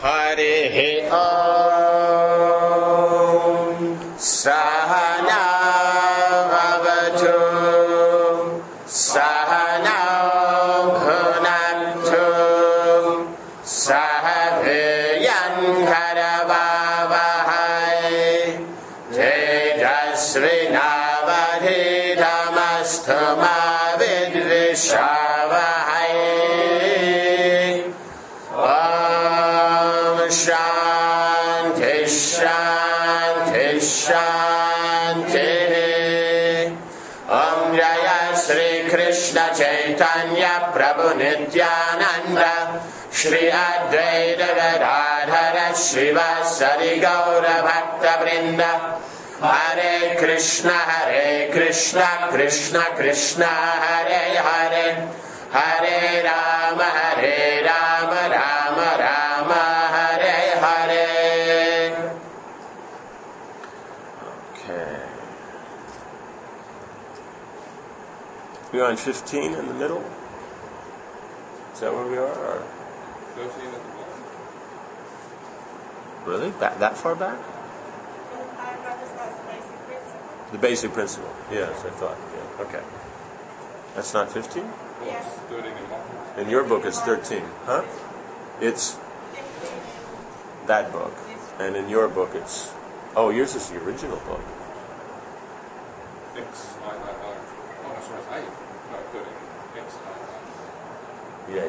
Harihi Om Sahana Bhavatu Sahana Bhunaktu Sahaviyan Karavavahai Tejasvinavadhitamastu ma vidvishavahai. Shanti, Shanti, Shanti. Om Jaya Sri Krishna Chaitanya Prabhu Nityananda Shri Advaita Gadadhara Srivasadi Gaura Bhakta Vrinda. Hare Krishna, Krishna Krishna, Hare Hare, Hare Rama, Rama Rama, Hare Hare. Okay. We're on 15 in the middle? Is that where we are? Or? 13 at the bottom. Really? That far back? The basic principle. Yes, I thought. Yeah. Okay. That's not 15? Yes. 13 in your book it's 13. Huh? It's that book. And in your book it's... Oh, yours is the original book. X, I. Oh, sorry, it's 8. No, 13. X, I. Yeah.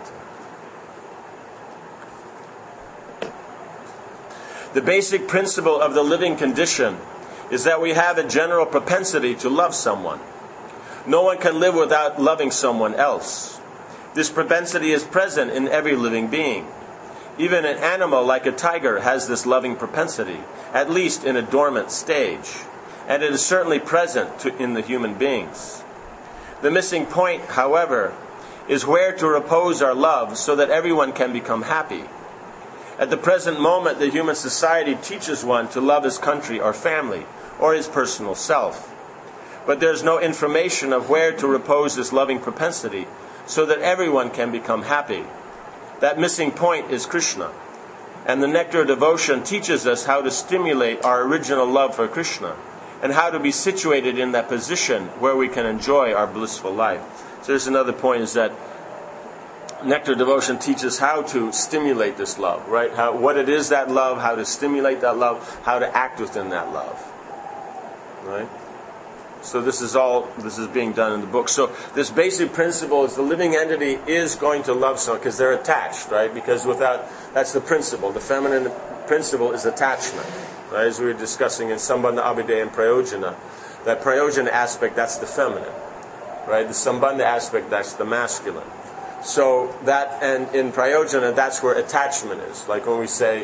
The basic principle of the living condition is that we have a general propensity to love someone. No one can live without loving someone else. This propensity is present in every living being. Even an animal like a tiger has this loving propensity, at least in a dormant stage, and it is certainly present in the human beings. The missing point, however, is where to repose our love so that everyone can become happy. At the present moment, the human society teaches one to love his country or family, or his personal self. But there's no information of where to repose this loving propensity so that everyone can become happy. That missing point is Krishna. And the Nectar of Devotion teaches us how to stimulate our original love for Krishna and how to be situated in that position where we can enjoy our blissful life. So there's another point, is that Nectar of Devotion teaches how to stimulate this love, right? What it is, that love, how to stimulate that love, how to act within that love. Right? So this is being done in the book. So this basic principle is the living entity is going to love someone because they're attached, right? Because that's the principle. The feminine principle is attachment, right? As we were discussing in Sambandha, Abhideya, and Prayojana. That Prayojana aspect, that's the feminine, right? The Sambandha aspect, that's the masculine. So that, and in Prayojana, that's where attachment is. Like when we say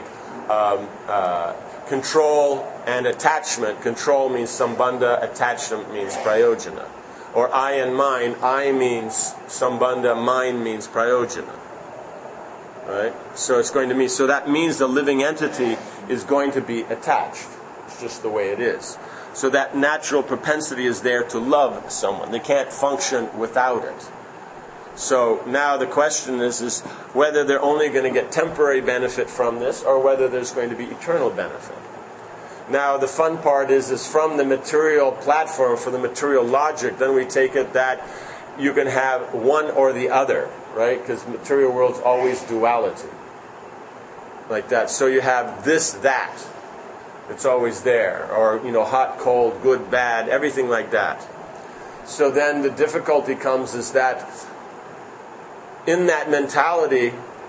control and attachment. Control means Sambandha, attachment means Prayojana. Or I and mine, I means Sambandha, mine means Prayojana. Right? So it's going to mean, so that means the living entity is going to be attached. It's just the way it is. So that natural propensity is there to love someone. They can't function without it. So now the question is whether they're only going to get temporary benefit from this or whether there's going to be eternal benefit. Now the fun part is from the material platform, for the material logic, then we take it that you can have one or the other, right? Because material world's always duality. Like that. So you have this, that. It's always there. Or, hot, cold, good, bad, everything like that. So then the difficulty comes is that in that mentality,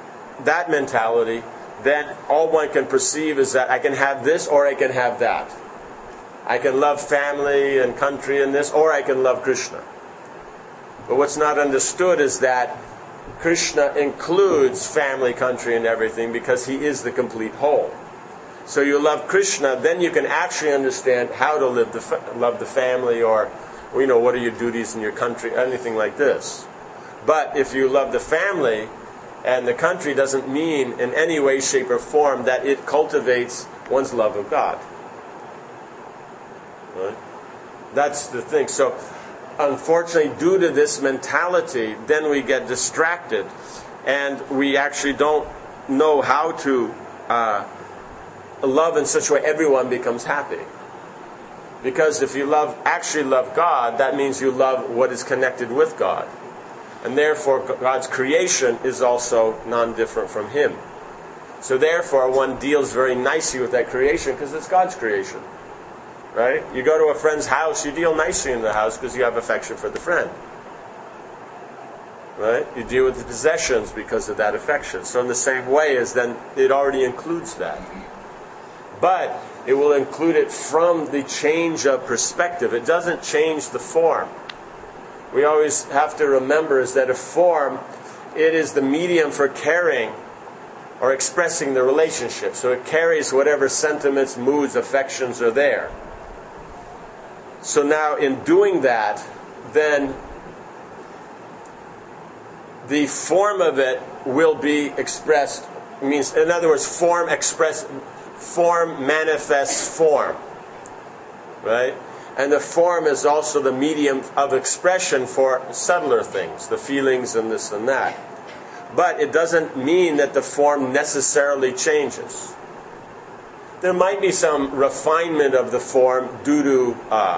then all one can perceive is that I can have this or I can have that. I can love family and country and this, or I can love Krishna. But what's not understood is that Krishna includes family, country, and everything because he is the complete whole. So you love Krishna, then you can actually understand how to love the family, or what are your duties in your country, anything like this. But if you love the family and the country, doesn't mean in any way, shape, or form that it cultivates one's love of God. Right? That's the thing. So, unfortunately, due to this mentality, then we get distracted and we actually don't know how to love in such a way everyone becomes happy. Because if you actually love God, that means you love what is connected with God. And therefore, God's creation is also non-different from Him. So therefore, one deals very nicely with that creation because it's God's creation. Right? You go to a friend's house, you deal nicely in the house because you have affection for the friend. Right? You deal with the possessions because of that affection. So in the same way as then it already includes that. But it will include it from the change of perspective. It doesn't change the form. We always have to remember is that a form, it is the medium for carrying or expressing the relationship. So it carries whatever sentiments, moods, affections are there. So now in doing that, then the form of it will be expressed. Means, in other words, form manifests form. Right? And the form is also the medium of expression for subtler things, the feelings and this and that. But it doesn't mean that the form necessarily changes. There might be some refinement of the form due to,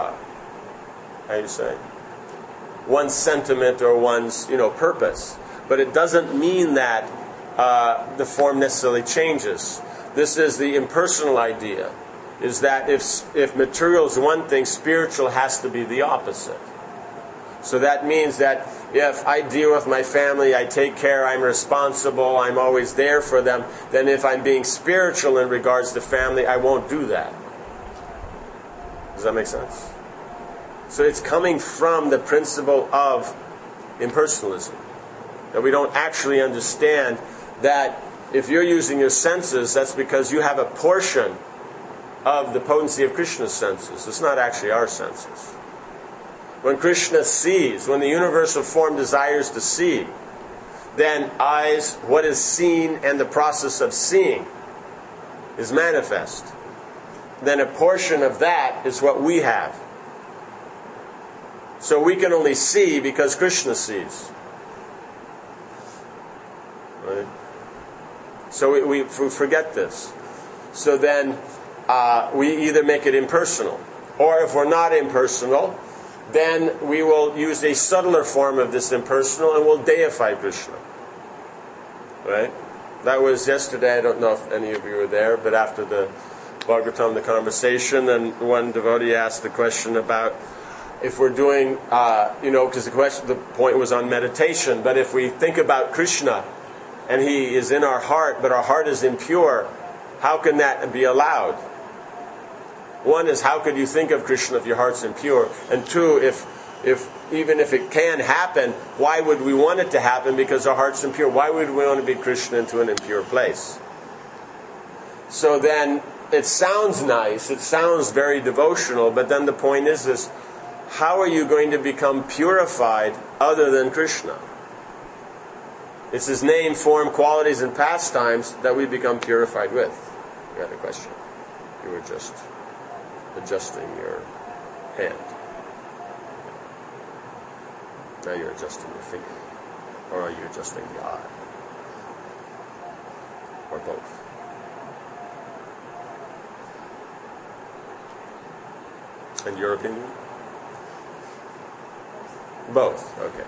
one's sentiment or one's, purpose. But it doesn't mean that the form necessarily changes. This is the impersonal idea, is that if material is one thing, spiritual has to be the opposite. So that means that if I deal with my family, I take care, I'm responsible, I'm always there for them, then if I'm being spiritual in regards to family, I won't do that. Does that make sense? So it's coming from the principle of impersonalism. That we don't actually understand that if you're using your senses, that's because you have a portion of the potency of Krishna's senses. It's not actually our senses. When Krishna sees, when the universal form desires to see, then eyes, what is seen, and the process of seeing is manifest. Then a portion of that is what we have. So we can only see because Krishna sees. Right? So we forget this. So then we either make it impersonal, or if we're not impersonal, then we will use a subtler form of this impersonal and we'll deify Krishna. Right? That was yesterday. I don't know if any of you were there, but after the Bhagavatam, the conversation, and one devotee asked the question about if we're doing, because the point was on meditation, but if we think about Krishna and He is in our heart, but our heart is impure, how can that be allowed? One is, how could you think of Krishna if your heart's impure? And two, even if it can happen, why would we want it to happen because our heart's impure? Why would we want to be Krishna into an impure place? So then, it sounds nice, it sounds very devotional, but then the point is how are you going to become purified other than Krishna? It's His name, form, qualities, and pastimes that we become purified with. You had a question. You were just adjusting your hand. Now you're adjusting your finger. Or are you adjusting the eye? Or both? In your opinion? Both. Okay.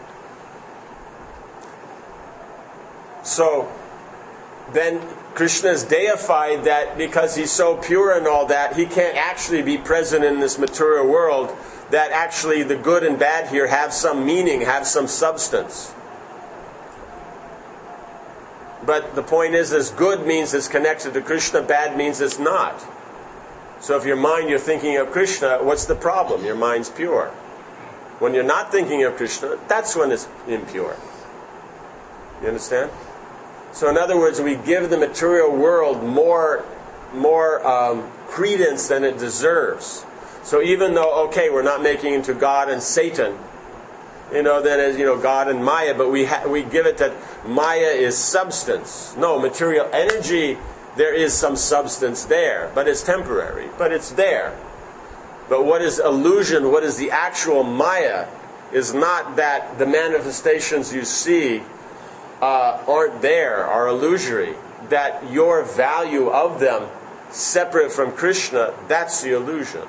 So, then Krishna is deified that because He's so pure and all that, He can't actually be present in this material world, that actually the good and bad here have some meaning, have some substance. But the point is good means it's connected to Krishna, bad means it's not. So if your mind, you're thinking of Krishna, what's the problem? Your mind's pure. When you're not thinking of Krishna, that's when it's impure. You understand? So in other words, we give the material world more credence than it deserves. So even though, we're not making into God and Satan, then as God and Maya, but we give it that Maya is substance. No, material energy, there is some substance there, but it's temporary, but it's there. But what is illusion, what is the actual Maya, is not that the manifestations you see aren't there, are illusory, that your value of them separate from Krishna, that's the illusion.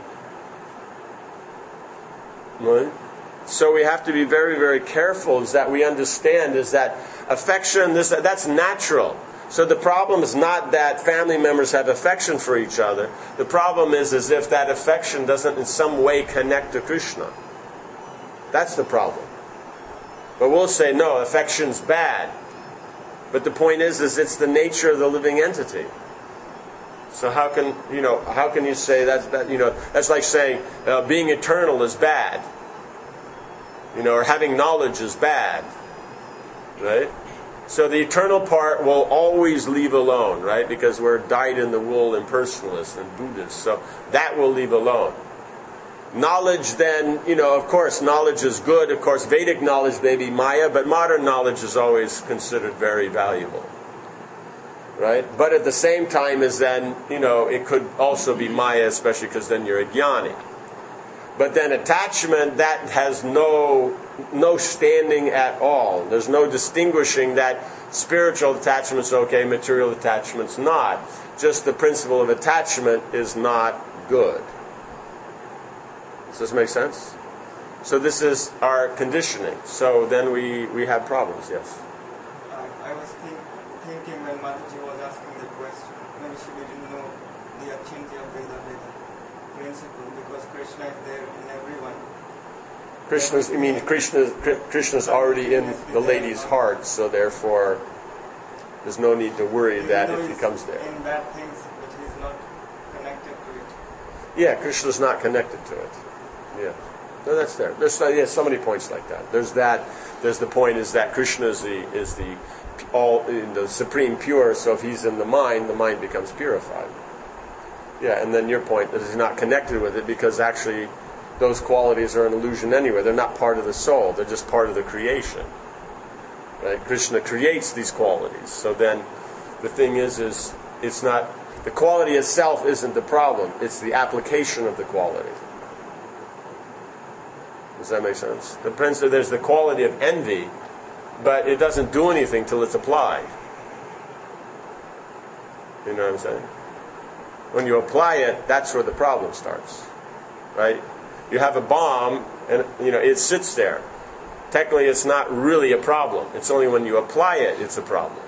Right? So we have to be very, very careful is that we understand is that affection, that's natural. So the problem is not that family members have affection for each other. The problem is if that affection doesn't in some way connect to Krishna. That's the problem. But we'll say, no, affection's bad. But the point is it's the nature of the living entity. So how can you say that's like saying being eternal is bad. Or having knowledge is bad. Right? So the eternal part will always leave alone, right? Because we're dyed-in-the-wool impersonalists and Buddhists. So that will leave alone. Knowledge then, of course, knowledge is good. Of course, Vedic knowledge may be Maya, but modern knowledge is always considered very valuable. Right? But at the same time as then, it could also be Maya, especially because then you're a jnani. But then attachment, that has no standing at all. There's no distinguishing that spiritual attachment's okay, material attachment's not. Just the principle of attachment is not good. Does this make sense? So this is our conditioning. So then we have problems, yes. I was thinking when Mataji was asking the question, maybe she didn't know the Achintya Veda principle, because Krishna is there in everyone. Krishna's already in the lady's heart, so therefore there's no need to worry that if he comes there. In bad things, but he's not connected to it. Yeah, Krishna's not connected to it. Yeah. No, that's there. There's so many points like that. There's that. There's the point is that Krishna is the supreme pure, so if he's in the mind becomes purified. Yeah, and then your point that he's not connected with it because actually those qualities are an illusion anyway. They're not part of the soul. They're just part of the creation. Right? Krishna creates these qualities. So then the thing is it's not, the quality itself isn't the problem. It's the application of the quality. Does that make sense? There's the quality of envy, but it doesn't do anything till it's applied. You know what I'm saying? When you apply it, that's where the problem starts. Right? You have a bomb, and it sits there. Technically, it's not really a problem. It's only when you apply it, it's a problem.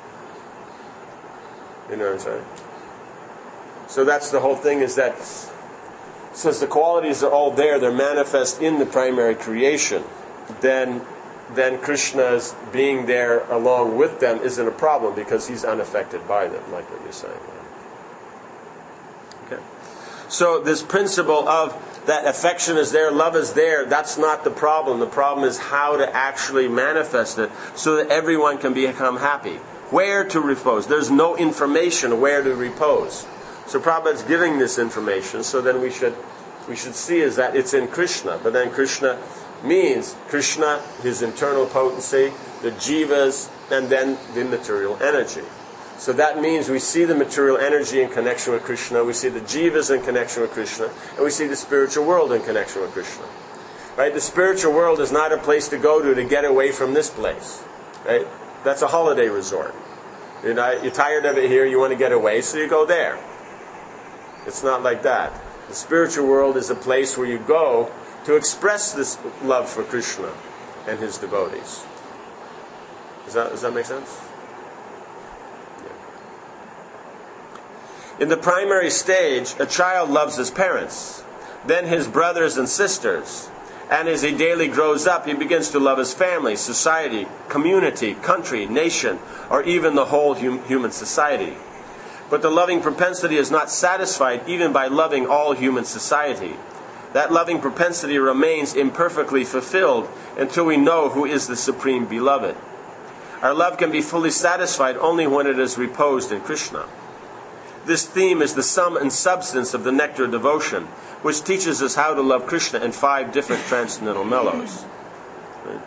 You know what I'm saying? So that's the whole thing, is that since the qualities are all there, they're manifest in the primary creation, then Krishna's being there along with them isn't a problem because he's unaffected by them, like what you're saying. Okay. So this principle of that affection is there, love is there, that's not the problem. The problem is how to actually manifest it so that everyone can become happy. Where to repose. There's no information where to repose. So Prabhupada's giving this information, so then we should see is that it's in Krishna. But then Krishna means Krishna, his internal potency, the jivas, and then the material energy. So that means we see the material energy in connection with Krishna, we see the jivas in connection with Krishna, and we see the spiritual world in connection with Krishna. Right? The spiritual world is not a place to go to get away from this place. Right? That's a holiday resort. You're tired of it here, you want to get away, so you go there. It's not like that. The spiritual world is a place where you go to express this love for Krishna and his devotees. Does that make sense? In the primary stage, a child loves his parents, then his brothers and sisters, and as he daily grows up, he begins to love his family, society, community, country, nation, or even the whole human society. But the loving propensity is not satisfied even by loving all human society. That loving propensity remains imperfectly fulfilled until we know who is the Supreme Beloved. Our love can be fully satisfied only when it is reposed in Krishna. This theme is the sum and substance of the Nectar Devotion, which teaches us how to love Krishna in 5 different transcendental mellows. Right?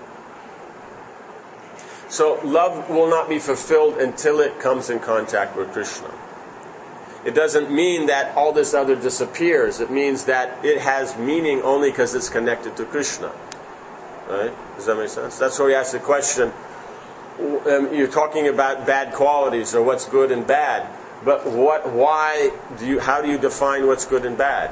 So love will not be fulfilled until it comes in contact with Krishna. It doesn't mean that all this other disappears. It means that it has meaning only because it's connected to Krishna. Right? Does that make sense? That's why we ask the question, you're talking about bad qualities or what's good and bad. But how do you define what's good and bad?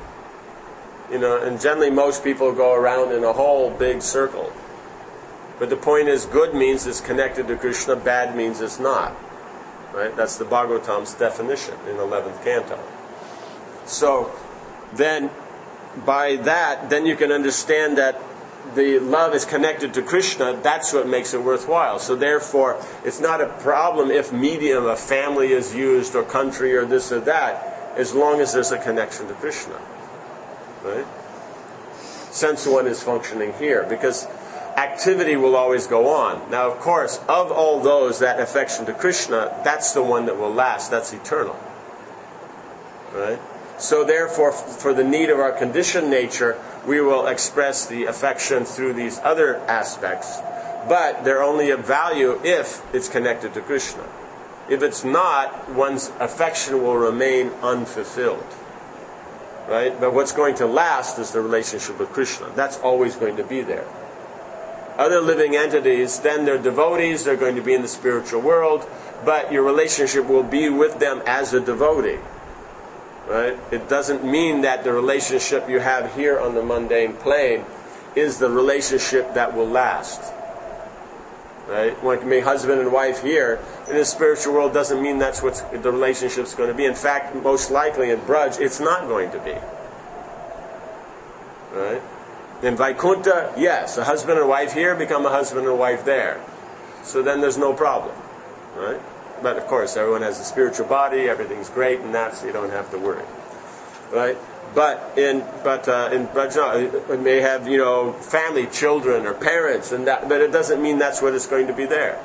And generally most people go around in a whole big circle. But the point is, good means it's connected to Krishna, bad means it's not. Right? That's the Bhagavatam's definition in 11th canto. So then, by that, then you can understand that the love is connected to Krishna. That's what makes it worthwhile. So therefore, it's not a problem if medium, a family is used, or country, or this or that, as long as there's a connection to Krishna. Right? Sense one is functioning here, because activity will always go on. Now, of course, of all those, that affection to Krishna, that's the one that will last. That's eternal. Right? So therefore, for the need of our conditioned nature, we will express the affection through these other aspects. But they're only of value if it's connected to Krishna. If it's not, one's affection will remain unfulfilled. Right? But what's going to last is the relationship with Krishna. That's always going to be there. Other living entities, then they're devotees, they're going to be in the spiritual world, but your relationship will be with them as a devotee. Right? It doesn't mean that the relationship you have here on the mundane plane is the relationship that will last. Right? One can be husband and wife here. In the spiritual world doesn't mean that's what the relationship's going to be. In fact, most likely in Braj, it's not going to be. Right? In Vaikuntha, yes, a husband and wife here become a husband and wife there. So then there's no problem. Right? But of course, everyone has a spiritual body, everything's great, and so you don't have to worry. Right? But in Braj, it may have, family, children, or parents, but it doesn't mean that's what is going to be there.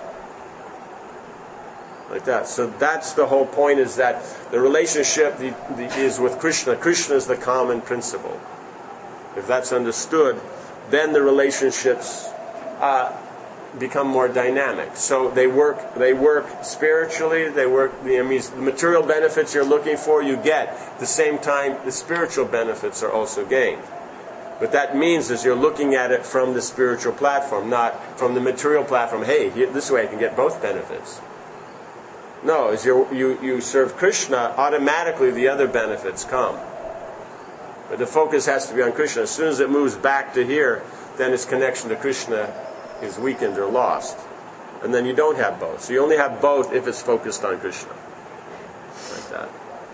Like that. So that's the whole point, is that the relationship is with Krishna. Krishna is the common principle. If that's understood, then the relationships become more dynamic. So they work spiritually, the material benefits you're looking for, you get. At the same time, the spiritual benefits are also gained. What that means is you're looking at it from the spiritual platform, not from the material platform. Hey, this way I can get both benefits. No, as you serve Krishna, automatically the other benefits come. But the focus has to be on Krishna. As soon as it moves back to here, then its connection to Krishna is weakened or lost. And then you don't have both. So you only have both if it's focused on Krishna. Like that.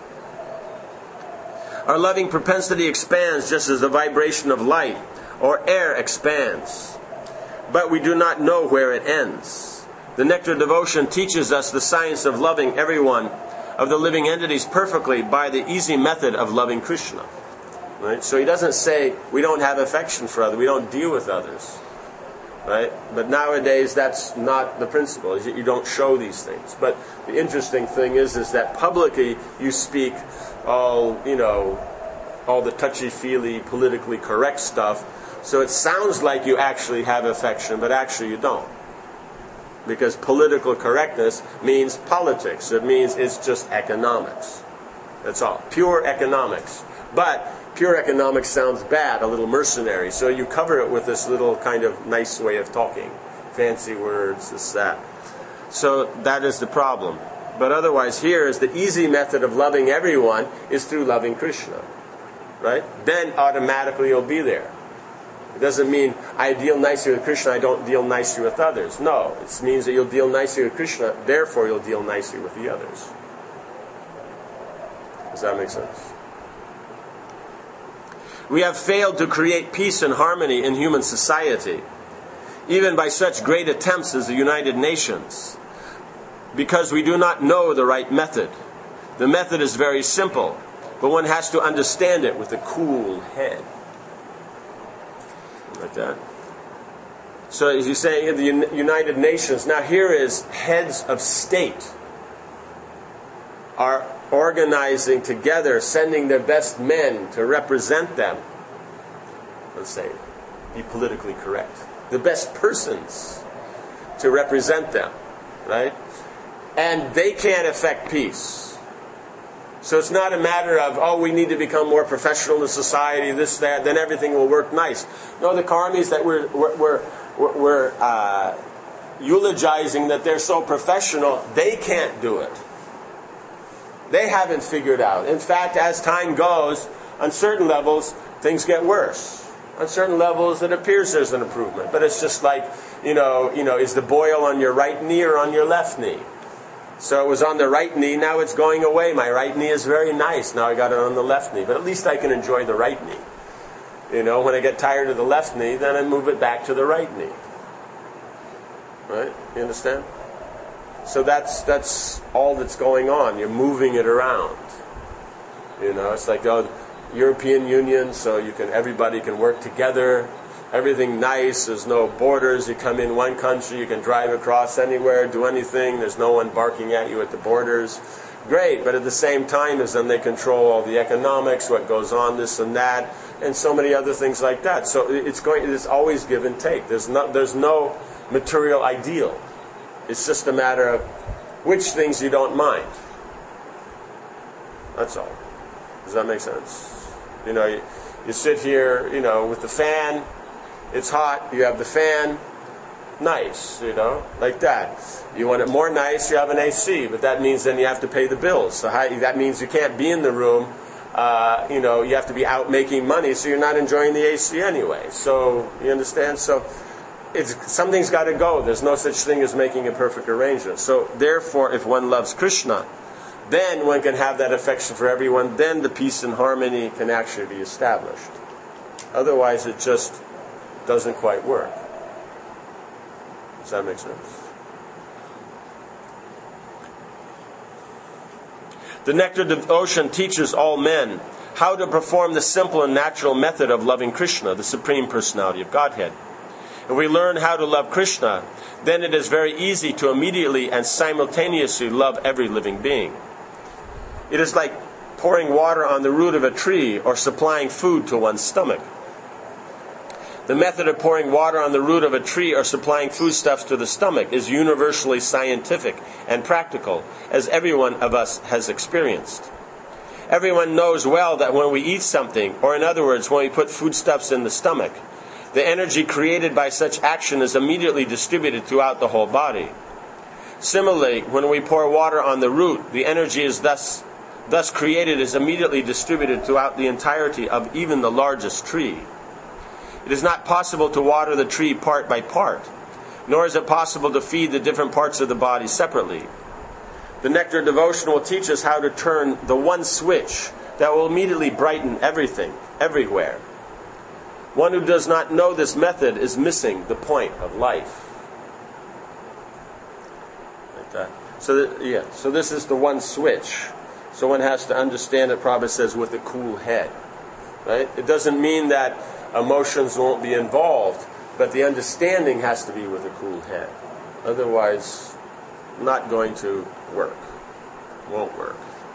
Our loving propensity expands just as the vibration of light or air expands. But we do not know where it ends. The Nectar Devotion teaches us the science of loving everyone of the living entities perfectly by the easy method of loving Krishna. Right? So he doesn't say we don't have affection for others, we don't deal with others. Right? But nowadays that's not the principle. You don't show these things. But the interesting thing is that publicly you speak all the touchy-feely, politically correct stuff. So it sounds like you actually have affection, but actually you don't. Because political correctness means politics. It means it's just economics. That's all. Pure economics. But pure economics sounds bad, a little mercenary. So you cover it with this little kind of nice way of talking. Fancy words, this, that. So that is the problem. But otherwise here is the easy method of loving everyone is through loving Krishna. Right? Then automatically you'll be there. It doesn't mean I deal nicely with Krishna, I don't deal nicely with others. No, it means that you'll deal nicely with Krishna, therefore you'll deal nicely with the others. Does that make sense? We have failed to create peace and harmony in human society, even by such great attempts as the United Nations, because we do not know the right method. The method is very simple, but one has to understand it with a cool head. Like that. So as you say in the United Nations, now here is heads of state are organizing together, sending their best men to represent them. Let's say, be politically correct. The best persons to represent them, right? And they can't affect peace. So it's not a matter of, we need to become more professional in society, this, that, then everything will work nice. No, the karmis that we're eulogizing that they're so professional, they can't do it. They haven't figured out. In fact, as time goes, on certain levels, things get worse. On certain levels, it appears there's an improvement. But it's just like, is the boil on your right knee or on your left knee? So it was on the right knee, now it's going away. My right knee is very nice. Now I got it on the left knee. But at least I can enjoy the right knee. When I get tired of the left knee, then I move it back to the right knee. Right? You understand? So that's all that's going on. You're moving it around. It's like European Union, so everybody can work together. Everything nice. There's no borders. You come in one country, you can drive across anywhere, do anything. There's no one barking at you at the borders. Great, but at the same time as then they control all the economics, what goes on, this and that, and so many other things like that. So it's always give and take. There's no material ideal. It's just a matter of which things you don't mind. That's all. Does that make sense? You sit here, with the fan. It's hot. You have the fan. Nice, like that. You want it more nice, you have an AC, but that means then you have to pay the bills. So that means you can't be in the room. You have to be out making money, so you're not enjoying the AC anyway. So, you understand? So, something's got to go. There's no such thing as making a perfect arrangement. So, therefore, if one loves Krishna, then one can have that affection for everyone. Then the peace and harmony can actually be established. Otherwise, it just doesn't quite work. Does that make sense? The Nectar Devotion teaches all men how to perform the simple and natural method of loving Krishna, the Supreme Personality of Godhead. If we learn how to love Krishna, then it is very easy to immediately and simultaneously love every living being. It is like pouring water on the root of a tree or supplying food to one's stomach. The method of pouring water on the root of a tree or supplying foodstuffs to the stomach is universally scientific and practical, as every one of us has experienced. Everyone knows well that when we eat something, or in other words, when we put foodstuffs in the stomach, the energy created by such action is immediately distributed throughout the whole body. Similarly, when we pour water on the root, the energy is thus created is immediately distributed throughout the entirety of even the largest tree. It is not possible to water the tree part by part, nor is it possible to feed the different parts of the body separately. The Nectar Devotion will teach us how to turn the one switch that will immediately brighten everything, everywhere. One who does not know this method is missing the point of life. Like that. So this is the one switch. So one has to understand it, Prabhupada says, with a cool head. Right? It doesn't mean that emotions won't be involved, but the understanding has to be with a cool head. Otherwise, not going to work. Won't work.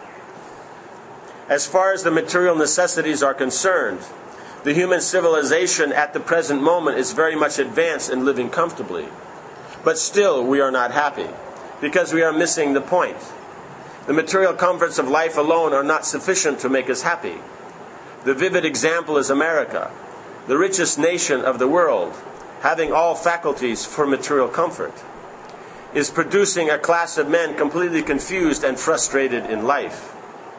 As far as the material necessities are concerned, the human civilization at the present moment is very much advanced in living comfortably. But still, we are not happy, because we are missing the point. The material comforts of life alone are not sufficient to make us happy. The vivid example is America, the richest nation of the world, having all faculties for material comfort, is producing a class of men completely confused and frustrated in life.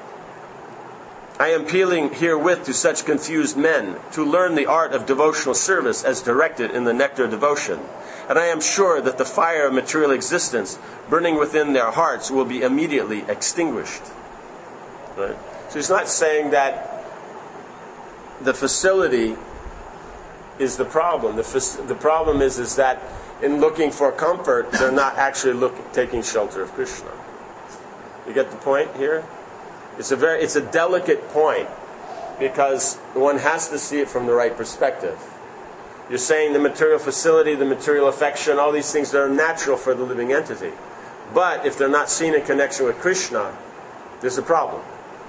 I am appealing herewith to such confused men to learn the art of devotional service as directed in the Nectar Devotion, and I am sure that the fire of material existence burning within their hearts will be immediately extinguished. Right? So he's not saying that the facility is the problem. The problem is that in looking for comfort, they're not actually taking shelter of Krishna. You get the point here? It's a delicate point, because one has to see it from the right perspective. You're saying the material facility, the material affection, all these things that are natural for the living entity. But if they're not seen in connection with Krishna, there's a problem.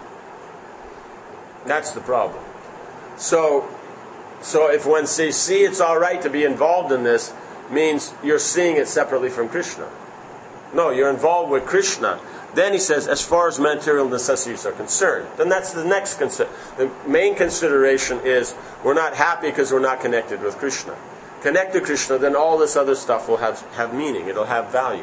That's the problem. So if one says, see, it's all right to be involved in this, means you're seeing it separately from Krishna. No, you're involved with Krishna. Then he says, as far as material necessities are concerned, then that's the next the main consideration is we're not happy because we're not connected with Krishna. connect to Krishna, then all this other stuff will have meaning. It'll have value.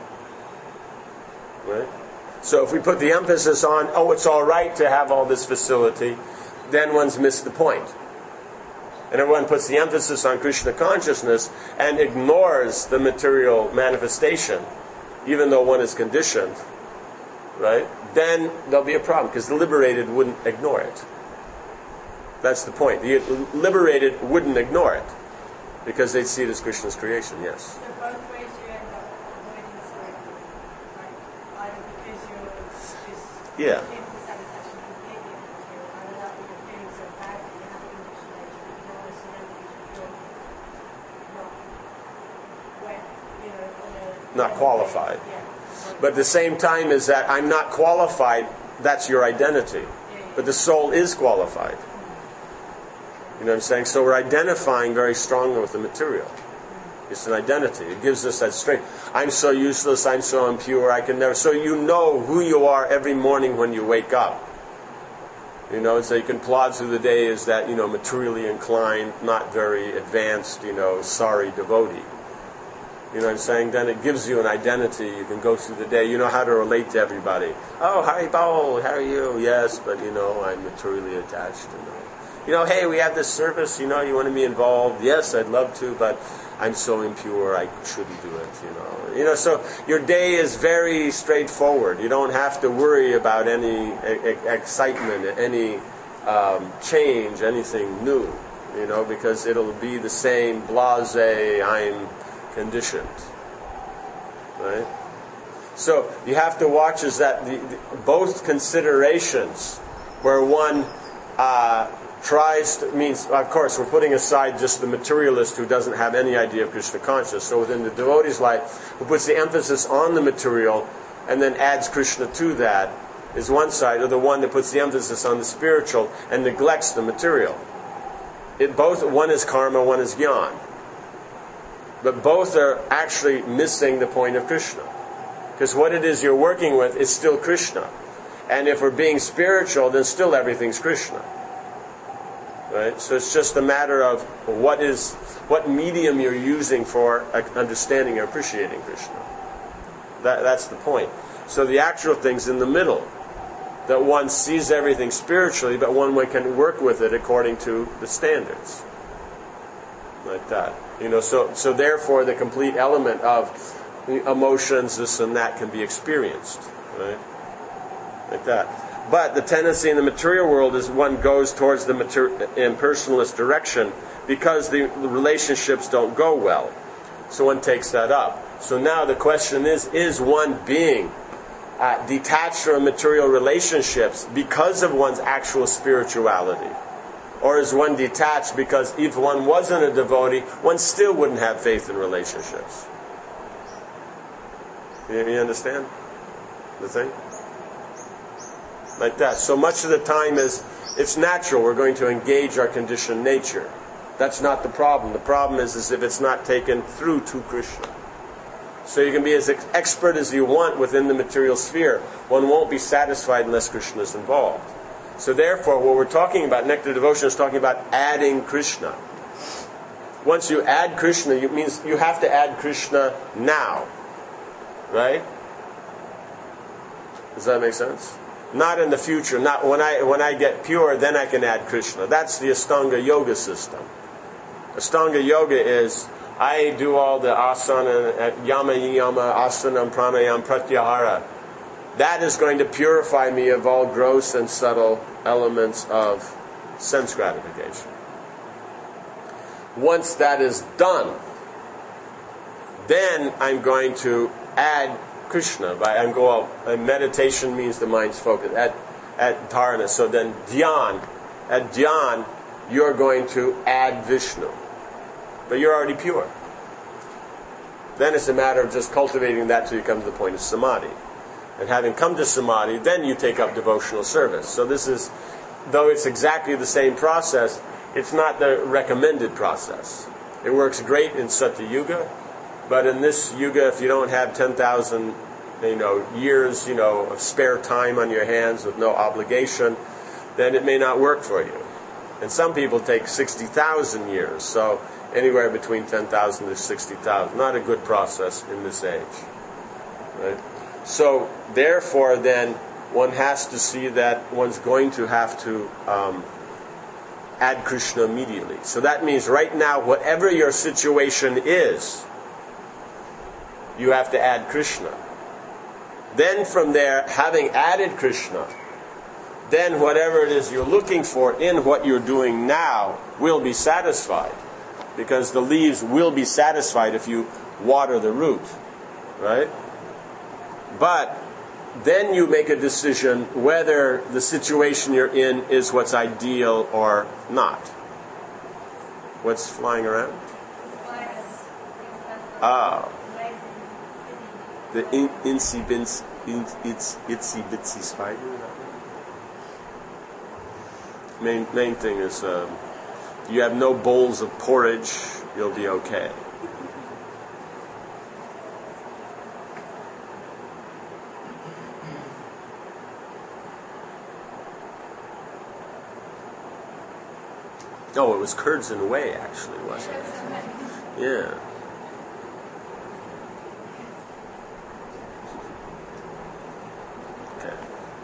Right? So if we put the emphasis on, it's all right to have all this facility, then one's missed the point. And everyone puts the emphasis on Krishna consciousness and ignores the material manifestation, even though one is conditioned, right? Then there'll be a problem, because the liberated wouldn't ignore it. That's the point. The liberated wouldn't ignore it, because they'd see it as Krishna's creation, yes. So both ways you end up avoiding the cycle, right? Either because you're just Yeah. feeling dissatisfaction completely, or either that you're feeling so bad that you have a condition that you can always surrender because you're Not qualified. Yeah. But at the same time is that I'm not qualified, that's your identity. But the soul is qualified. You know what I'm saying? So we're identifying very strongly with the material. It's an identity. It gives us that strength. I'm so useless, I'm so impure, I can never... So you know who you are every morning when you wake up. You know, so you can plod through the day as that, materially inclined, not very advanced, sorry devotee. You know what I'm saying? Then it gives you an identity. You can go through the day. You know how to relate to everybody. Oh, hi, Paul. How are you? Yes, but, I'm materially attached. Hey, we have this service. You want to be involved. Yes, I'd love to, but I'm so impure. I shouldn't do it, So your day is very straightforward. You don't have to worry about any excitement, any change, anything new, because it'll be the same blasé, I'm conditioned, right? So you have to watch is that both considerations where one tries to, means, of course, we're putting aside just the materialist who doesn't have any idea of Krishna consciousness. So within the devotee's life, who puts the emphasis on the material and then adds Krishna to that, is one side, or the one that puts the emphasis on the spiritual and neglects the material. One is karma, one is jnana. But both are actually missing the point of Krishna. Because what it is you're working with is still Krishna. And if we're being spiritual, then still everything's Krishna. Right? So it's just a matter of what medium you're using for understanding or appreciating Krishna. That's the point. So the actual thing's in the middle. That one sees everything spiritually, but one can work with it according to the standards. Like that. So therefore the complete element of emotions, this and that, can be experienced. Right? Like that. But the tendency in the material world is one goes towards the impersonalist direction because the relationships don't go well. So one takes that up. So now the question is one being detached from material relationships because of one's actual spirituality? Or is one detached because if one wasn't a devotee, one still wouldn't have faith in relationships? You understand the thing? Like that. So much of the time it's natural. We're going to engage our conditioned nature. That's not the problem. The problem is if it's not taken through to Krishna. So you can be as expert as you want within the material sphere. One won't be satisfied unless Krishna is involved. So therefore, what we're talking about, Nectar Devotion, is talking about adding Krishna. Once you add Krishna, it means you have to add Krishna now. Right? Does that make sense? Not in the future. Not when I get pure, then I can add Krishna. That's the Ashtanga Yoga system. Ashtanga Yoga is, I do all the asana, yama, asanam, pranayam, pratyahara. That is going to purify me of all gross and subtle elements of sense gratification. Once that is done, then I'm going to add Krishna. Meditation means the mind's focus. At dharana. So then dhyan. At dhyan, you're going to add Vishnu. But you're already pure. Then it's a matter of just cultivating that till you come to the point of samadhi. And having come to samadhi, then you take up devotional service. So this is, though it's exactly the same process, it's not the recommended process. It works great in Satya Yuga, but in this Yuga, if you don't have 10,000, years, of spare time on your hands with no obligation, then it may not work for you. And some people take 60,000 years. So anywhere between 10,000 to 60,000. Not a good process in this age. Right? So, therefore, then, one has to see that one's going to have to add Krishna immediately. So that means right now, whatever your situation is, you have to add Krishna. Then from there, having added Krishna, then whatever it is you're looking for in what you're doing now will be satisfied. Because the leaves will be satisfied if you water the root. Right? But then you make a decision whether the situation you're in is what's ideal or not. What's flying around? Ah. The itsy bitsy spider. Main thing is you have no bowls of porridge, you'll be okay. Oh, it was curds and whey, actually, wasn't it? Yeah. Okay.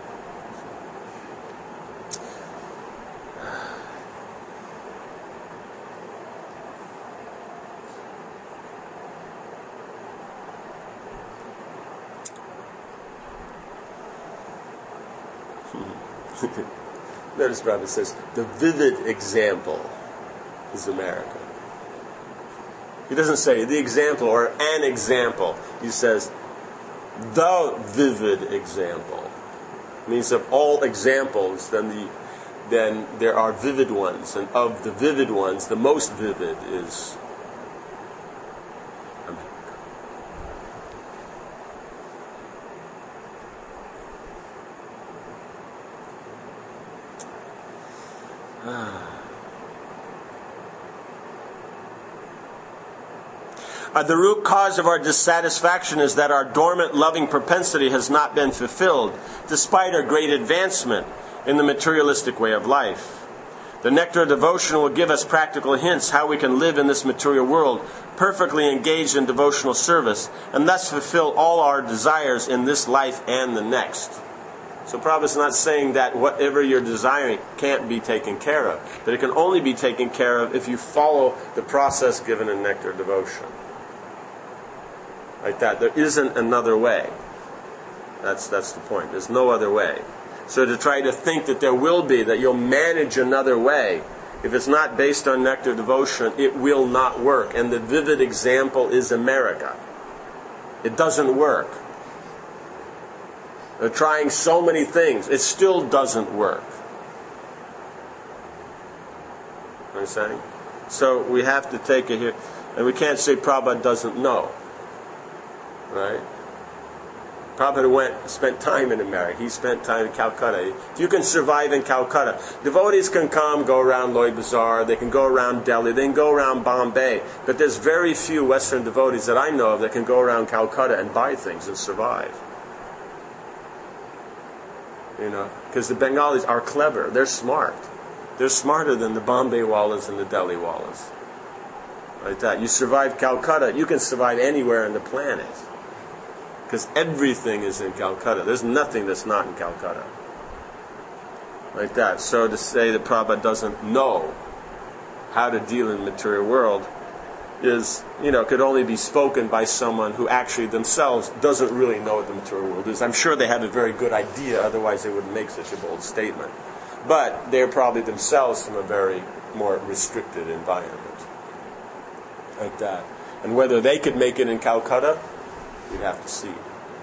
Notice Prabhupada says, the vivid example is America. He doesn't say the example or an example. He says, the vivid example. It means of all examples, then there are vivid ones. And of the vivid ones, the most vivid is America. The root cause of our dissatisfaction is that our dormant loving propensity has not been fulfilled, despite our great advancement in the materialistic way of life. The nectar of devotion will give us practical hints how we can live in this material world, perfectly engaged in devotional service, and thus fulfill all our desires in this life and the next. So Prabhupada's not saying that whatever you're desiring can't be taken care of, but it can only be taken care of if you follow the process given in nectar of devotion. Like that. There isn't another way. That's the point. There's no other way. So to try to think that there will be, that you'll manage another way, if it's not based on nectar devotion, it will not work. And the vivid example is America. It doesn't work. They're trying so many things. It still doesn't work. You know what I'm saying? So we have to take it here. And we can't say Prabhupada doesn't know. Right? Prabhupada spent time in America. He spent time in Calcutta. If you can survive in Calcutta, devotees can go around Lloyd Bazaar, they can go around Delhi, they can go around Bombay. But there's very few Western devotees that I know of that can go around Calcutta and buy things and survive. You know, because the Bengalis are clever. They're smart. They're smarter than the Bombay Wallas and the Delhi Wallas. Like that. You survive Calcutta, you can survive anywhere on the planet. Because everything is in Calcutta. There's nothing that's not in Calcutta. Like that. So to say that Prabhupada doesn't know how to deal in the material world is, could only be spoken by someone who actually themselves doesn't really know what the material world is. I'm sure they have a very good idea, otherwise they wouldn't make such a bold statement. But they're probably themselves from a very more restricted environment. Like that. And whether they could make it in Calcutta, we'd have to see.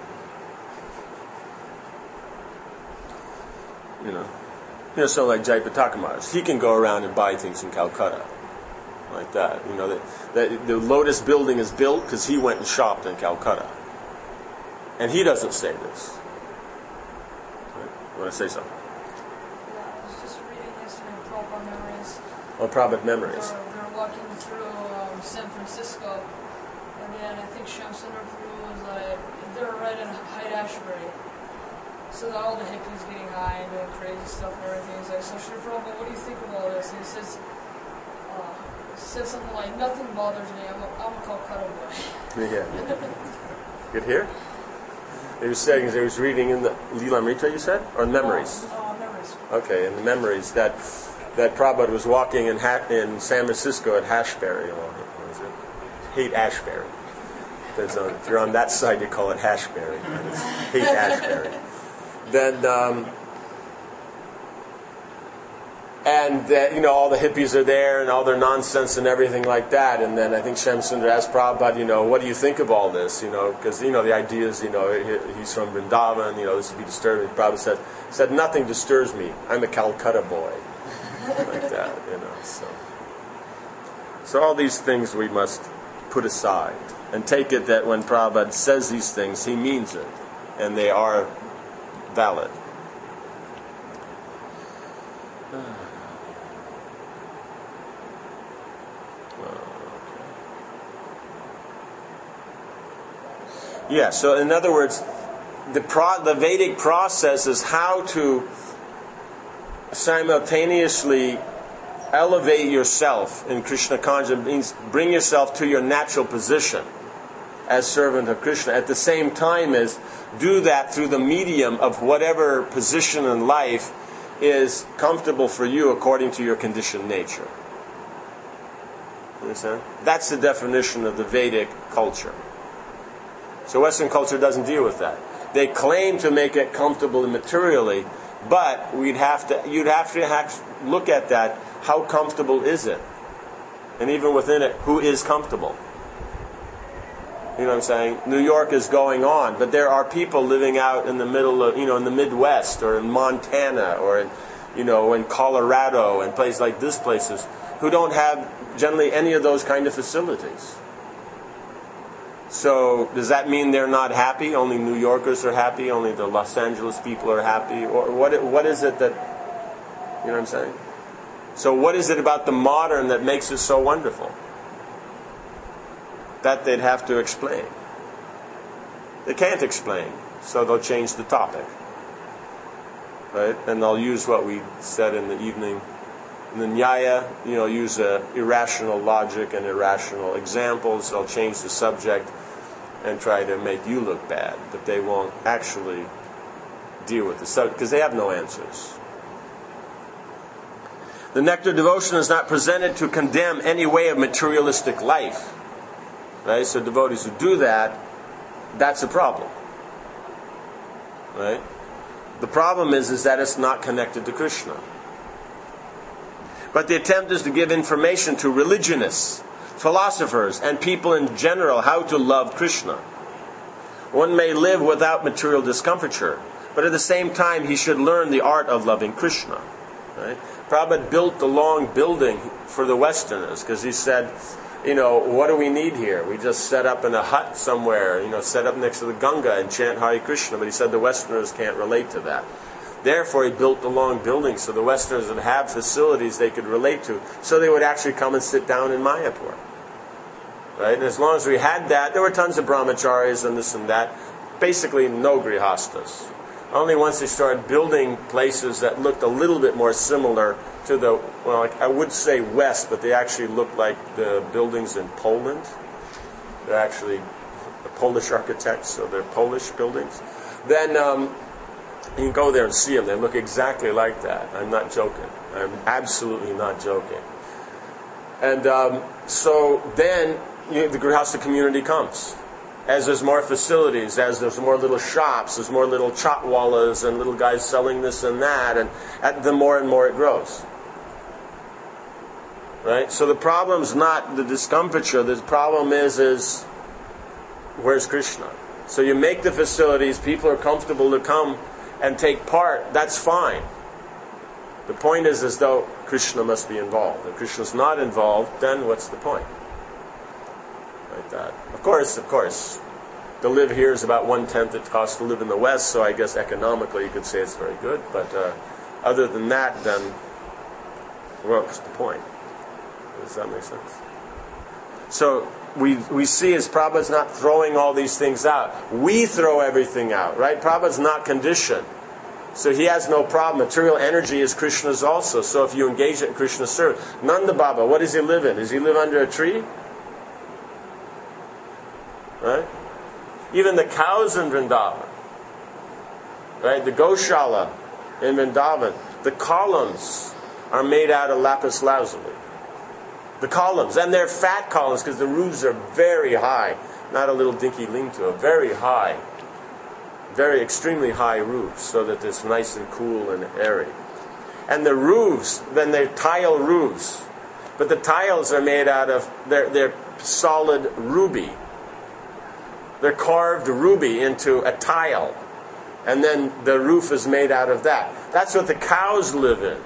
So like Jayapataka Maharaj, he can go around and buy things in Calcutta. Like that. The Lotus building is built because he went and shopped in Calcutta. And he doesn't say this. Right? You want to say something? Yeah, I was just reading yesterday Prabhupada Memories. Oh, Prabhupada Memories. They're walking through San Francisco, and then I think Shamsundar Prabhu was like, they're right in Haight-Ashbury. So all the hippies getting high and doing crazy stuff and everything. He's like, so Sri Prabhupada, what do you think of all this? And he says, said something like, "Nothing bothers me. I'm a Calcutta boy." Yeah. Good hear? He was saying, he was reading in the Lilamrita, you said? Or Memories? Memories. Okay, in the Memories, that Prabhupada was walking in San Francisco at Hashberry. What is it? Hate Ashbury. If you're on that side, you call it Hashberry. It's Hate Ashbury. Then, all the hippies are there and all their nonsense and everything like that. And then I think Shamsundar asked Prabhupada, what do you think of all this? Because, the idea is, he's from Vrindavan, this would be disturbing. Prabhupada said, nothing disturbs me. I'm a Calcutta boy. Like that, So all these things we must put aside and take it that when Prabhupada says these things, he means it. And they are valid. Yeah, so in other words, the Vedic process is how to simultaneously elevate yourself in Krishna consciousness. Means bring yourself to your natural position as servant of Krishna. At the same time as do that through the medium of whatever position in life is comfortable for you according to your conditioned nature. Understand? That's the definition of the Vedic culture. So Western culture doesn't deal with that. They claim to make it comfortable materially, but you'd have to look at that. How comfortable is it? And even within it, who is comfortable? You know what I'm saying? New York is going on, but there are people living out in the middle of, in the Midwest or in Montana or in Colorado and places like this places who don't have generally any of those kind of facilities. So does that mean they're not happy? Only New Yorkers are happy? Only the Los Angeles people are happy? Or what is it that, you know what I'm saying? So what is it about the modern that makes it so wonderful? That they'd have to explain. They can't explain, so they'll change the topic. Right? And they'll use what we said in the evening. In the Nyaya, use irrational logic and irrational examples. They'll change the subject and try to make you look bad, but they won't actually deal with the subject because they have no answers. The nectar devotion is not presented to condemn any way of materialistic life. Right? So devotees who do that, that's a problem. Right? The problem is that it's not connected to Krishna. But the attempt is to give information to religionists, philosophers, and people in general how to love Krishna. One may live without material discomfiture, but at the same time he should learn the art of loving Krishna. Right? Prabhupada built the long building for the Westerners because he said, what do we need here? We just set up in a hut somewhere, set up next to the Ganga and chant Hare Krishna. But he said the Westerners can't relate to that. Therefore, he built the long building so the Westerners would have facilities they could relate to, so they would actually come and sit down in Mayapur. Right? And as long as we had that, there were tons of brahmacharis and this and that. Basically, no grihastas. Only once they started building places that looked a little bit more similar to the, I would say West, but they actually look like the buildings in Poland. They're actually Polish architects, so they're Polish buildings. Then you can go there and see them. They look exactly like that. I'm not joking. I'm absolutely not joking. And so then the Grihasta community comes. As there's more facilities, as there's more little shops, there's more little chatwalas and little guys selling this and that, and the more and more it grows. Right? So the problem's not the discomfiture. The problem is where's Krishna? So you make the facilities, people are comfortable to come and take part, that's fine. The point is as though Krishna must be involved. If Krishna's not involved, then what's the point? Like that. Of course, to live here is about 1/10 it costs to live in the West, so I guess economically you could say it's very good, but other than that, then what's the point? Does that make sense? So we see as Prabhupada's not throwing all these things out. We throw everything out, right? Prabhupada's not conditioned. So he has no problem. Material energy is Krishna's also. So if you engage it in Krishna's service. Nanda Baba, what does he live in? Does he live under a tree? Right? Even the cows in Vrindavan. Right? The Goshala in Vrindavan. The columns are made out of lapis lazuli. The columns. And they're fat columns because the roofs are very high. Not a little dinky lean-to, very high. Very extremely high roofs so that it's nice and cool and airy. And the roofs, then they're tile roofs. But the tiles are made out of, they're solid ruby. They're carved ruby into a tile. And then the roof is made out of that. That's what the cows live in.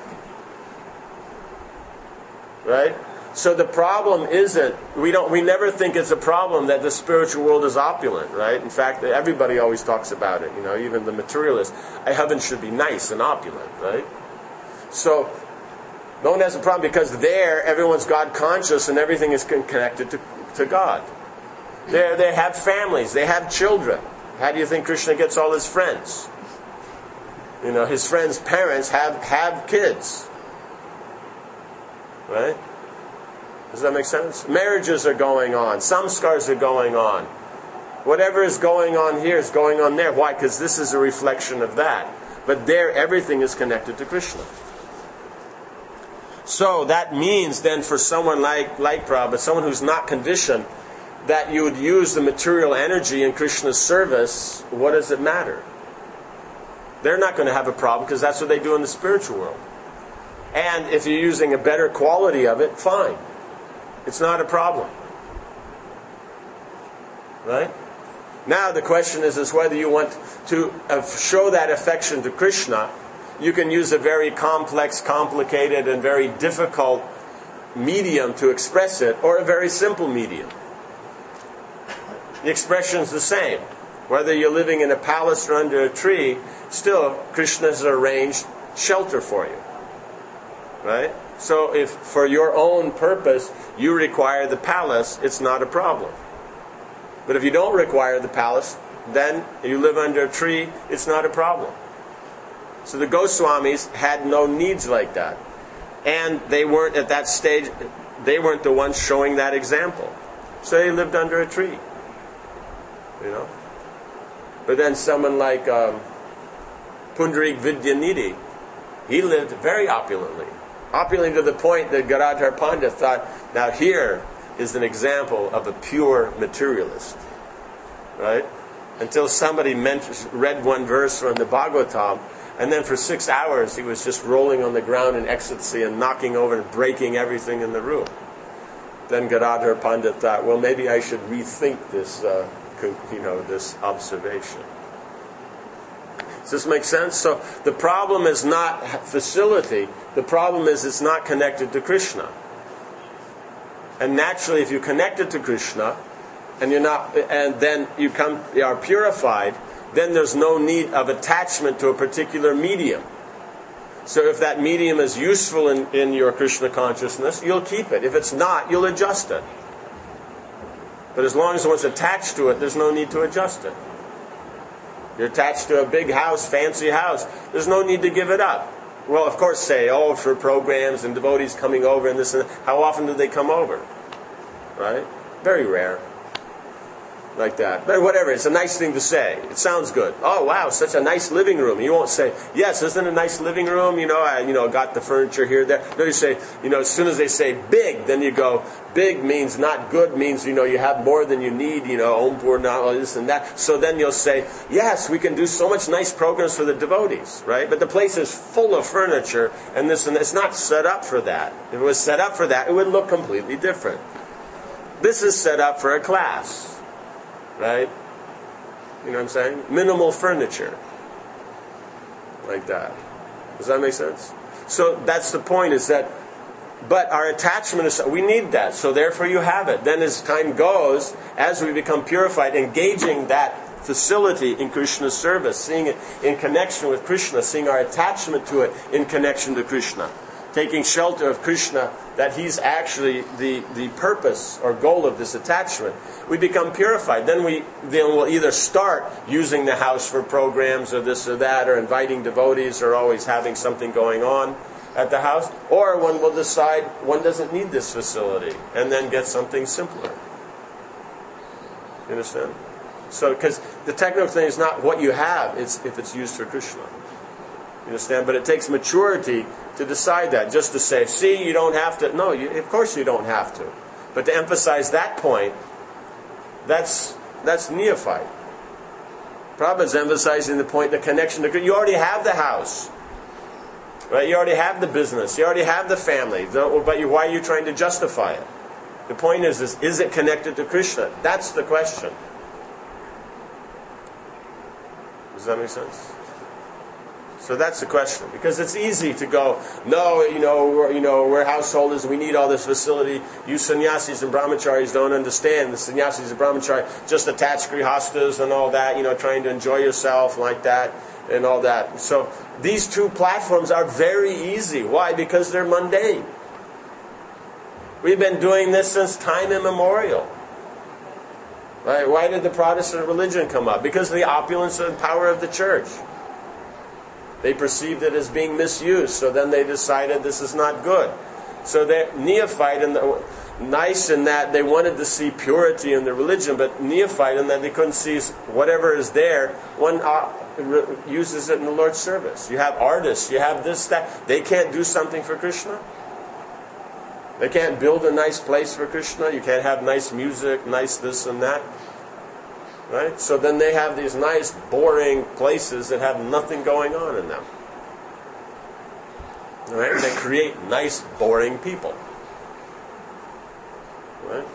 Right? So the problem isn't, we never think it's a problem that the spiritual world is opulent, right? In fact, everybody always talks about it, even the materialists. Heaven should be nice and opulent, right? So no one has a problem because there everyone's God conscious and everything is connected to God. They have families, they have children. How do you think Krishna gets all his friends? His friends' parents have kids. Right? Does that make sense? Marriages are going on. Samskars are going on. Whatever is going on here is going on there. Why? Because this is a reflection of that. But there, everything is connected to Krishna. So that means then for someone like Prabhupada, someone who's not conditioned, that you would use the material energy in Krishna's service, what does it matter? They're not going to have a problem because that's what they do in the spiritual world. And if you're using a better quality of it, fine. It's not a problem. Right? Now the question is whether you want to show that affection to Krishna. You can use a very complex, complicated, and very difficult medium to express it, or a very simple medium. The expression's the same. Whether you're living in a palace or under a tree, still Krishna has arranged shelter for you. Right? So if for your own purpose you require the palace, it's not a problem. But if you don't require the palace, then you live under a tree, it's not a problem. So the Goswamis had no needs like that. And they weren't at that stage, they weren't the ones showing that example. So they lived under a tree. But then someone like Pundarik Vidyanidhi, he lived very opulently. Opulent to the point that Gadadhar Pandit thought, now here is an example of a pure materialist. Right? Until somebody read one verse from the Bhagavatam, and then for 6 hours he was just rolling on the ground in ecstasy and knocking over and breaking everything in the room. Then Gadadhar Pandit thought, well, maybe I should rethink this, this observation. Does this make sense? So the problem is not facility. The problem is it's not connected to Krishna. And naturally, if you connect it to Krishna, and then you are purified, then there's no need of attachment to a particular medium. So if that medium is useful in your Krishna consciousness, you'll keep it. If it's not, you'll adjust it. But as long as one's attached to it, there's no need to adjust it. You're attached to a big house, fancy house. There's no need to give it up. Well, of course, for programs and devotees coming over and this and that. How often do they come over? Right? Very rare. Like that. But whatever, it's a nice thing to say. It sounds good. Oh, wow, such a nice living room. You won't say, yes, isn't it a nice living room? I got the furniture here, there. No, you say, as soon as they say big, then you go, big means not good, means, you have more than you need, Om Purna, all this and that. So then you'll say, yes, we can do so much nice programs for the devotees, right? But the place is full of furniture and this and that. It's not set up for that. If it was set up for that, it would look completely different. This is set up for a class. Right? You know what I'm saying? Minimal furniture. Like that. Does that make sense? So that's the point, is that, but our attachment is, we need that. So therefore you have it. Then as time goes, as we become purified, engaging that facility in Krishna's service, seeing it in connection with Krishna, seeing our attachment to it in connection to Krishna. taking shelter of Krishna, that he's actually the purpose or goal of this attachment, we become purified. Then we'll either start using the house for programs or this or that, or inviting devotees, or always having something going on at the house, or one will decide one doesn't need this facility and then get something simpler. You understand? So, because the technical thing is not what you have, it's if it's used for Krishna. You understand? But it takes maturity to decide that. Just to say, see, you don't have to. No, of course you don't have to. But to emphasize that point, that's neophyte. Prabhupada's emphasizing the point, the connection to Krishna. You already have the house. Right? You already have the business. You already have the family. But why are you trying to justify it? The point is it connected to Krishna? That's the question. Does that make sense? So that's the question. Because it's easy to go, no, we're householders, we need all this facility. You sannyasis and brahmacharis don't understand. The sannyasis and brahmacharis just attach grihastas and all that, trying to enjoy yourself like that and all that. So these two platforms are very easy. Why? Because they're mundane. We've been doing this since time immemorial. Right? Why did the Protestant religion come up? Because of the opulence and power of the church. They perceived it as being misused, so then they decided this is not good. So they're neophyte and nice in that they wanted to see purity in the religion, but neophyte in that they couldn't see whatever is there. One uses it in the Lord's service. You have artists, you have this, that. They can't do something for Krishna. They can't build a nice place for Krishna. You can't have nice music, nice this and that. Right? So then they have these nice, boring places that have nothing going on in them. Right? They create nice, boring people. Right?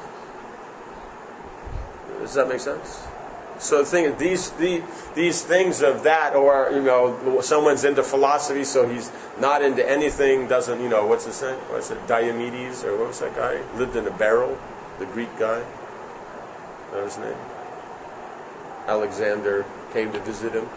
Does that make sense? So the thing is, these things of that, or someone's into philosophy, so he's not into anything. Doesn't what's his name? What's it? Diomedes, or what was that guy? Lived in a barrel. The Greek guy. What was his name? Alexander came to visit him.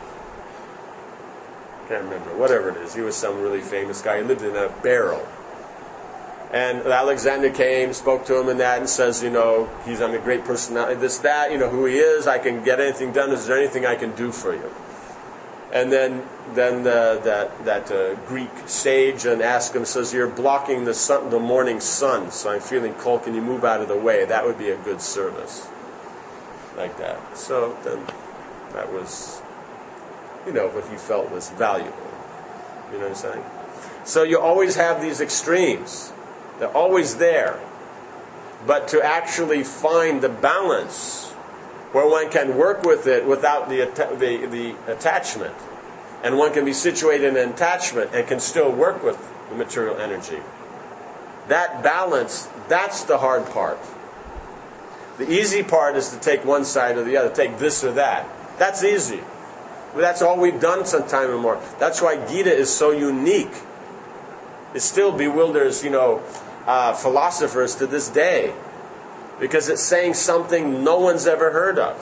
Can't remember. Whatever it is, he was some really famous guy. He lived in a barrel. And Alexander came, spoke to him and that, and says, he's a great personality, this, that, who he is, I can get anything done, is there anything I can do for you? And then that Greek sage and asked him, says, you're blocking the morning sun, so I'm feeling cold, can you move out of the way? That would be a good service. Like that. So then that was, what he felt was valuable. You know what I'm saying? So you always have these extremes. They're always there. But to actually find the balance where one can work with it without the attachment, and one can be situated in attachment and can still work with the material energy. That balance, that's the hard part. The easy part is to take one side or the other, take this or that. That's easy. But that's all we've done some time or more. That's why Gita is so unique. It still bewilders, philosophers to this day. Because it's saying something no one's ever heard of.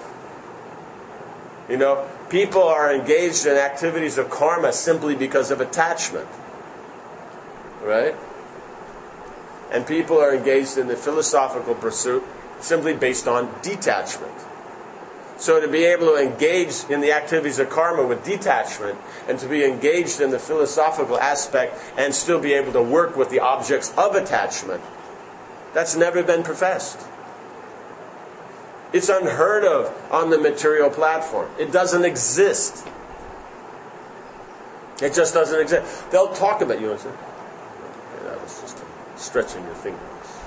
People are engaged in activities of karma simply because of attachment. Right? And people are engaged in the philosophical pursuit simply based on detachment. So to be able to engage in the activities of karma with detachment, and to be engaged in the philosophical aspect and still be able to work with the objects of attachment, that's never been professed. It's unheard of on the material platform. It doesn't exist. It just doesn't exist. They'll talk about you. Okay, that was just stretching your fingers.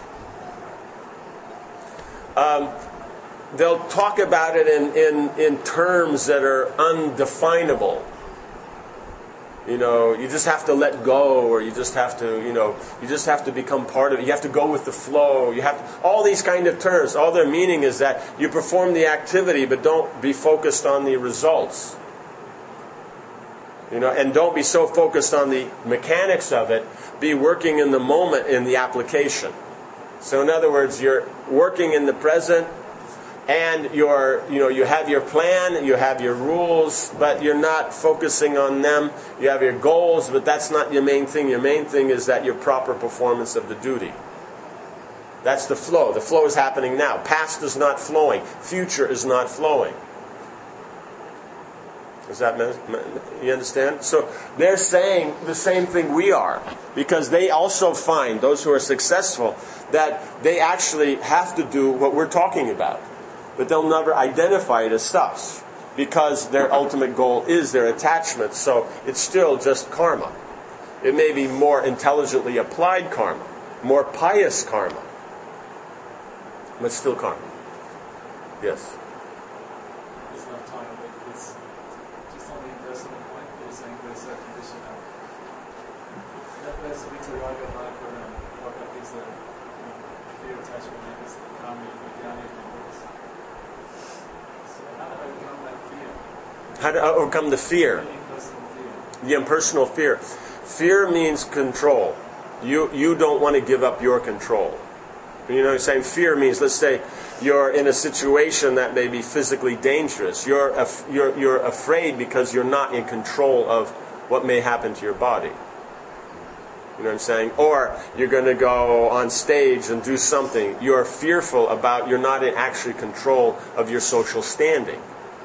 They'll talk about it in terms that are undefinable. You just have to let go, or you just have to become part of it. You have to go with the flow. You have to, all these kind of terms. All their meaning is that you perform the activity, but don't be focused on the results. And don't be so focused on the mechanics of it. Be working in the moment in the application. So in other words, you're working in the present, and you have your plan, you have your rules, but you're not focusing on them. You have your goals, but that's not your main thing. Your main thing is that your proper performance of the duty. That's the flow. The flow is happening now. Past is not flowing. Future is not flowing. Does that you understand? So they're saying the same thing we are, because they also find, those who are successful, that they actually have to do what we're talking about. But they'll never identify it as such, because their ultimate goal is their attachment. So it's still just karma. It may be more intelligently applied karma, more pious karma, but still karma. Yes? There's no time, but it's just on the impersonal point, you're saying there's a condition of that there's a bit of right of life around what that is, fear attachment, that is the karma you put down in the books. So how do I overcome that fear? How to overcome the fear? The impersonal fear. The impersonal fear. Fear means control. You don't want to give up your control. You know what I'm saying? Fear means, let's say, you're in a situation that may be physically dangerous. You're afraid because you're not in control of what may happen to your body. You know what I'm saying? Or you're going to go on stage and do something. You're fearful about, you're not in actually control of your social standing.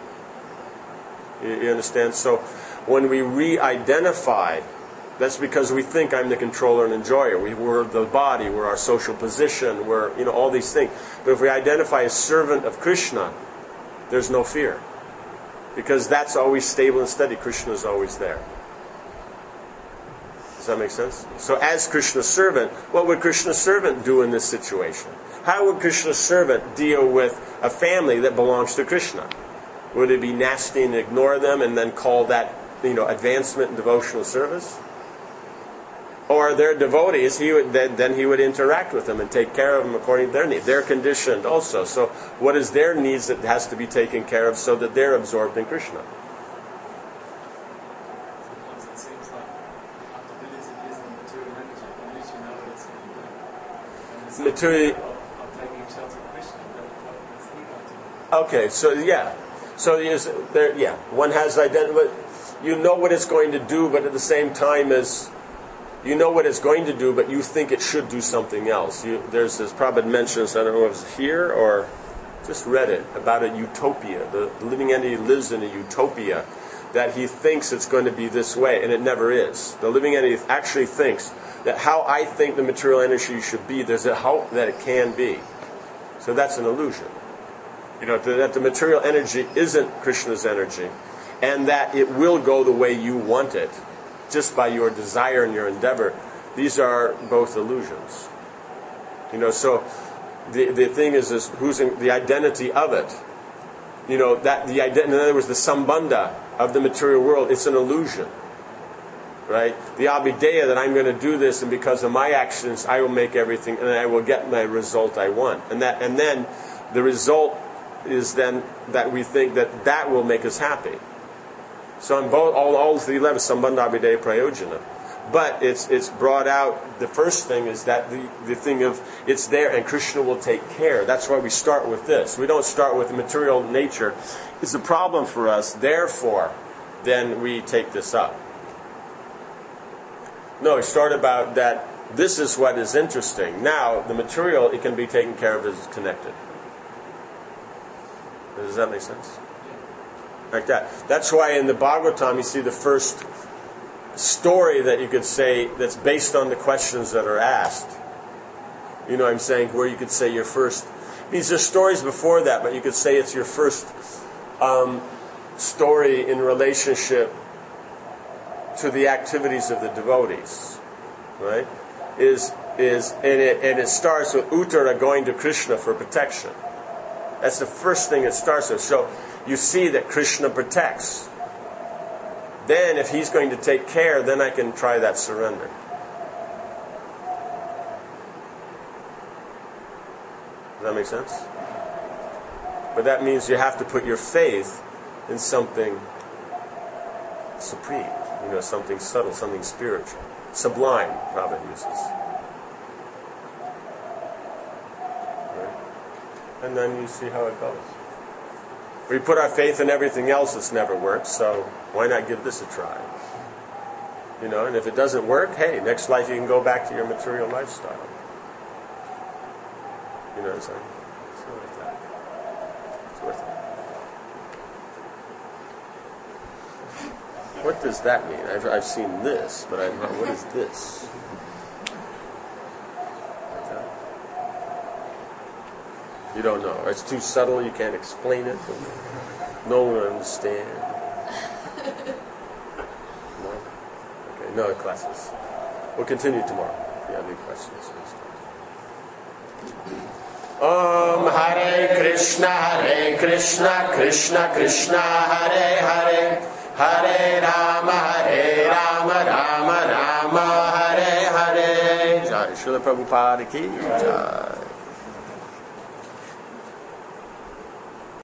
You understand? So when we re-identify, that's because we think I'm the controller and enjoyer. We're the body, we're our social position, we're, all these things. But if we identify as servant of Krishna, there's no fear. Because that's always stable and steady. Krishna is always there. Does that make sense? So as Krishna's servant, what would Krishna's servant do in this situation? How would Krishna's servant deal with a family that belongs to Krishna? Would it be nasty and ignore them and then call that, advancement in devotional service? Or their devotees, he would interact with them and take care of them according to their needs. They're conditioned also. So what is their needs that has to be taken care of so that they're absorbed in Krishna? Sometimes it seems like after billions of years in material energy, at least you know what it's going to do. And it's Material. of taking shelter of Krishna, but what's he going to do? Okay, so yeah. So one has identity. You know what it's going to do, but at the same time as you know what it's going to do, but you think it should do something else. There's this Prabhupada mentions, I don't know if it's here or just read it, about a utopia. The living entity lives in a utopia that he thinks it's going to be this way, and it never is. The living entity actually thinks that how I think the material energy should be, there's a hope that it can be. So that's an illusion. That the material energy isn't Krishna's energy, and that it will go the way you want it, just by your desire and your endeavor. These are both illusions. So the thing is who's in the identity of it. That the in other words, the sambandha of the material world, it's an illusion. Right? The abhideya that I'm going to do this, and because of my actions I will make everything, and I will get my result I want. And then the result is then that we think that will make us happy. So in both all the 11, sambandha, abhideya, prayojana. But it's brought out, the first thing is that the thing of it's there and Krishna will take care. That's why we start with this. We don't start with the material nature. It's a problem for us, therefore, then we take this up. No, we start about that this is what is interesting. Now, the material, it can be taken care of as connected. Does that make sense? Like that. That's why in the Bhagavatam you see the first story that you could say that's based on the questions that are asked. You know what I'm saying? Where you could say your first... These are stories before that, but you could say it's your first story in relationship to the activities of the devotees. Right? And it starts with Uttara going to Krishna for protection. That's the first thing it starts with. So you see that Krishna protects. Then if he's going to take care, then I can try that surrender. Does that make sense? But that means you have to put your faith in something supreme. Something subtle, something spiritual. Sublime, Prabhupada uses. Right? and then you see how it goes. We put our faith in everything else that's never worked, so why not give this a try? And if it doesn't work, hey, next life you can go back to your material lifestyle. You know what I'm saying? It's worth that. It's worth it. What does that mean? I've seen this, but what is this? You don't know. It's too subtle, you can't explain it. No one will understand. No? Okay, no classes. We'll continue tomorrow if you have any questions. Hare Krishna, Krishna Krishna, Hare Hare, Hare Rama, Rama Rama, Hare Hare. Jai Srila Prabhupada ki Jai.